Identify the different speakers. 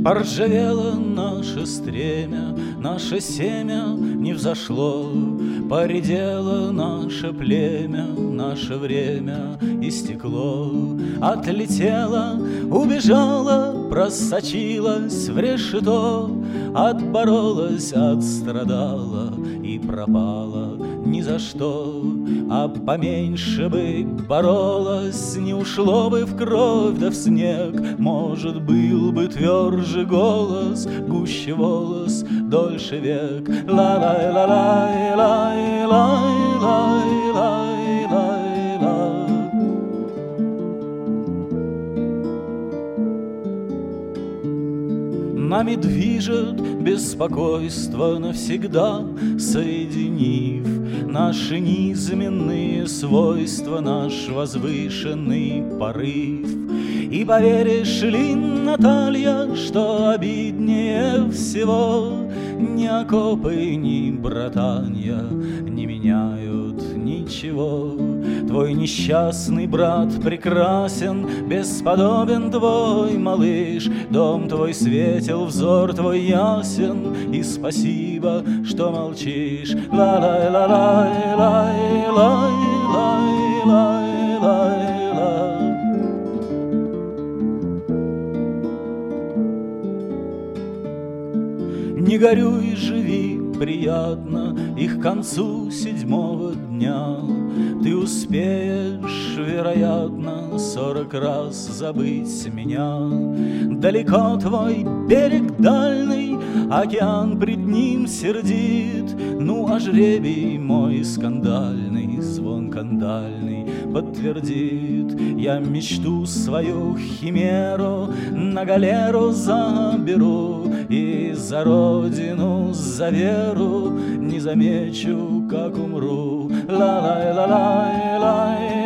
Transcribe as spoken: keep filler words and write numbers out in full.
Speaker 1: Поржавело наше стремя, наше семя не взошло, поредело наше племя, наше время истекло. Отлетело, убежало, просочилось в решето, отборолась, отстрадала и пропала ни за что. А поменьше бы боролась, не ушло бы в кровь да в снег. Может, был бы тверже голос, гуще волос, дольше век. Ла-лай-ла-лай-лай-лай-лай-лай-лай. Нами движет беспокойство навсегда, соединив наши низменные свойства, наш возвышенный порыв. И поверишь ли, Наталья, что обиднее всего ни окопы, ни братанья не меняют ничего. Твой несчастный брат прекрасен, бесподобен твой малыш. Дом твой светел, взор твой ясен, и спасибо, что молчишь. Ла-лай-ла-лай-лай-лай-лай-лай-лай. Не горюй, живи приятно, и к концу седьмого дня ты успеешь, вероятно, сорок раз забыть меня. Далеко твой берег дальний, океан пред ним сердит. Ну, а жребий мой скандальный, звон кандальный подтвердит. Я мечту свою химеру на галеру заберу, и за родину, за веру не замечу, как умру. Ла-лай-ла-лай-лай.